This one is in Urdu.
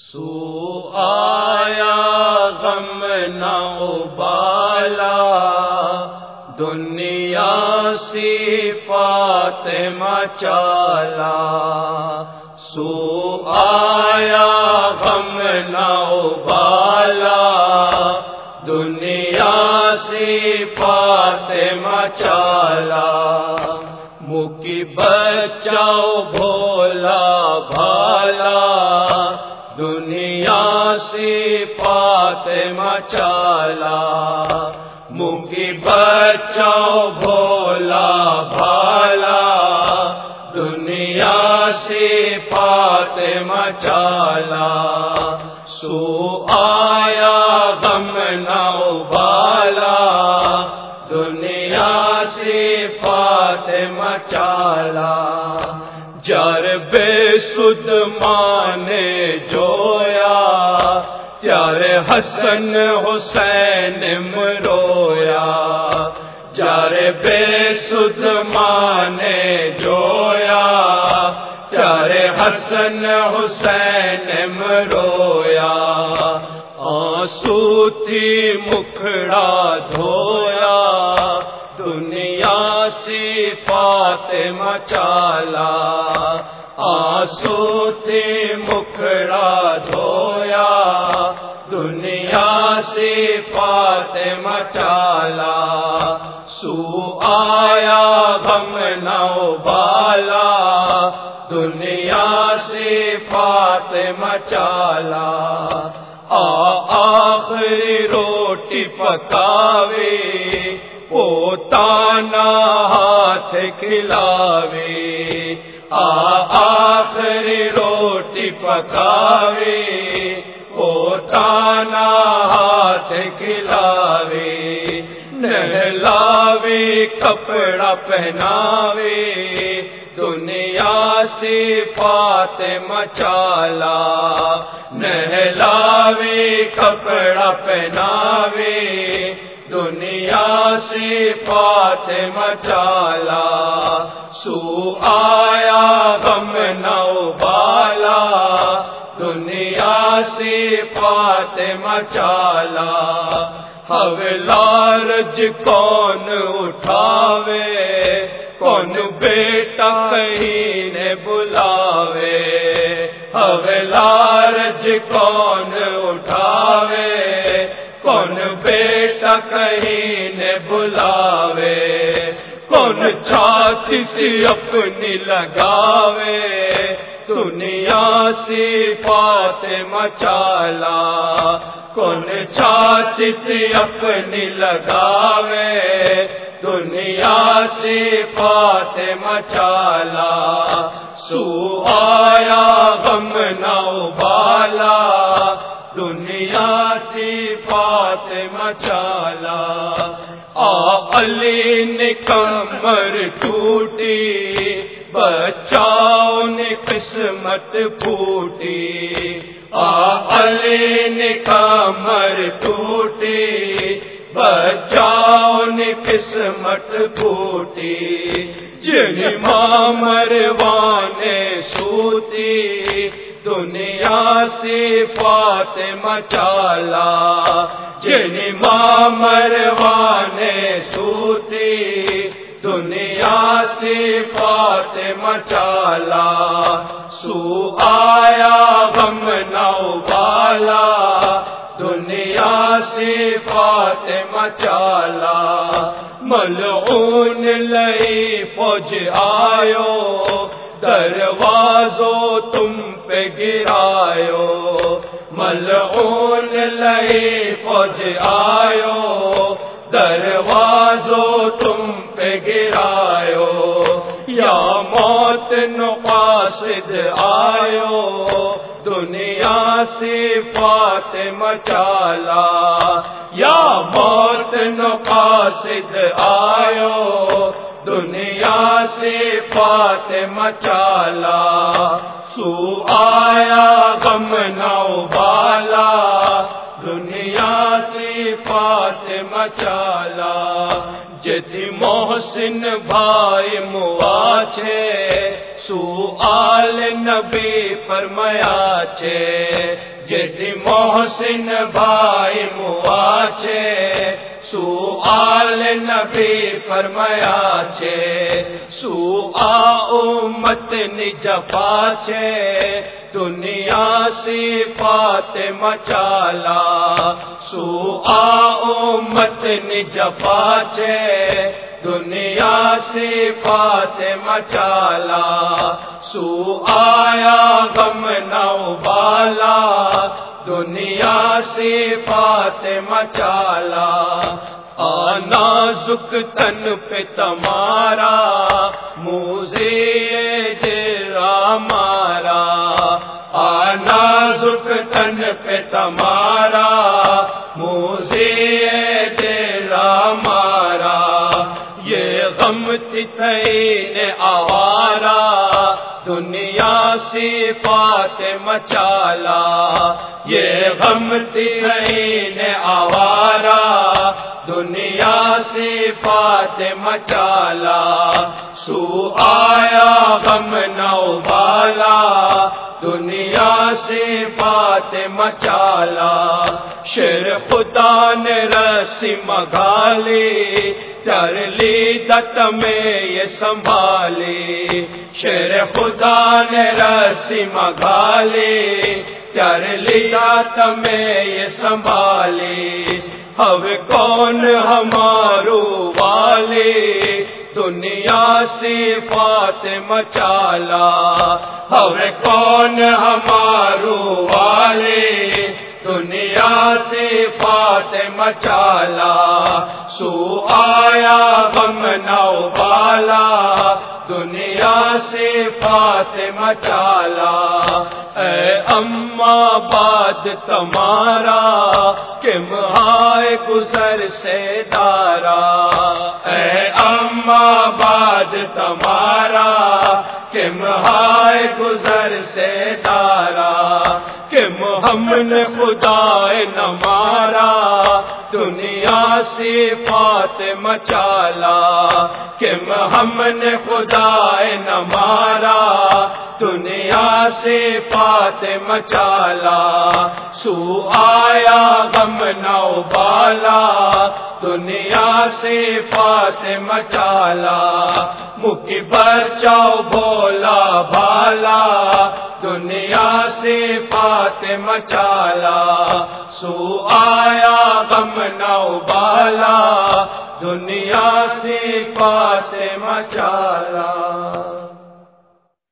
سو آیا غم نہ ابالا، دنیا صفات مچالا. سو آیا غم نہ ابالا، دنیا صفات مچالا. مکی بچاؤ بھولا بھالا، دنیا صفات مچالا. مکی بچاؤ بھولا بھالا، دنیا صفات مچالا. سو آیا غم نہ ابالا، دنیا صفات مچالا. جر بے سود مانے جویا، پیارے حسن حسین مرویا. جر بے سود مانے جویا، پیارے حسن حسین مرویا. آنسو تھی مکھڑا دھویا، دنیا صفات مچالا. آنسو تھی مکھڑا دھویا، دنیا صفات مچالا. سو آیا غم نہ ابالا، دنیا صفات مچالا. آخری روٹی پکاوے، پوتانا ہاتھ کھلاوے. آخری روٹی پکاوے، پوتانا ہاتھ کھلاوے. نہلاوے کپڑا پہناوے، دنیا صفات مچالا. نہلاوے کپڑا پہناوے، دنیا صفات مچالا. سو آیا غم نہ ابالا، دنیا صفات مچالا. حوالارج کون اٹھاوے، کون بیٹا کہیں نے بلاوے. حوالارج کون اٹھاوے، کون بیٹا کہیں نے بلاوے. کون چھاتی سے اپنی لگاوے، دنیا صفات مچالا. کون چھاتی سے اپنی لگاوے، دنیا صفات مچالا. سو آیا غم نہ ابالا، دنیا صفات مچالا. علی نے کمر ٹوٹی، بچاؤ نے قسمت پھوٹی. علی نے کمر ٹوٹی، بچاؤ نے قسمت پھوٹی. جن ماں مروانے سوتی، دنیا صفات مچالا. جن ماں مروانے سوتی، دنیا صفات مچالا. سو آیا غم نہ ابالا، دنیا صفات مچالا. ملعون لئی فوج آیو، دروازوں تم پہ گرایو. ملعون لئی فوج آیو، دروازوں تم پہ گرایو. یا موت نقاصد آیو، دنیا صفات مچالا. یا موت نقاصد آیو، دنیا صفات مچالا. سو آیا غم نہ ابالا، دنیا صفات مچالا. جدی محسن بھائی مواچے، سؤال نبی فرمایا چھے جدی محسن بھائی مواچے سؤال نبی فرمایا چھے سؤا امت نجفا چھے دنیا صفات مچالا سؤا امت نجفا چھے دنیا صفات مچالا سؤایا غم نو بالا دنیا صفات مچالا نازک تن پہ تمہارا موزے جرا مارا نازک تن پہ تمہارا موزے جرا مارا یہ غم تھئی آوارا دنیا صفات مچالا یہ غم تھئی آوارا دنیا صفات مچالا سؤایا غم نو بالا دنیا صفات مچالا شیر خدا نے رسی مگالی تر لی دت میں یہ سنبھالی شیر خدا نے رسی مگالی تر لی دت میں یہ سنبھالی اب کون ہمارو والے دنیا صفات مچالا اب کون ہمارو والے دنیا صفات مچالا سؤایا غم نو بالا دنیا صفات مچالا اے اما باد تمہارا کہ مہائے گزر سے دارا اے اما باد تمہارا کہ مہائے گزر سے دارا کہ محمد خدا نہ مارا دنیا صفات مچالا کہ محمد خدا نہ مارا دنیا صفات مچالا سؤایا غم نو بالا دنیا صفات مچالا مکی بچاؤ بولا بالا دنیا صفات مچالا سؤایا غم نو بالا دنیا صفات مچالا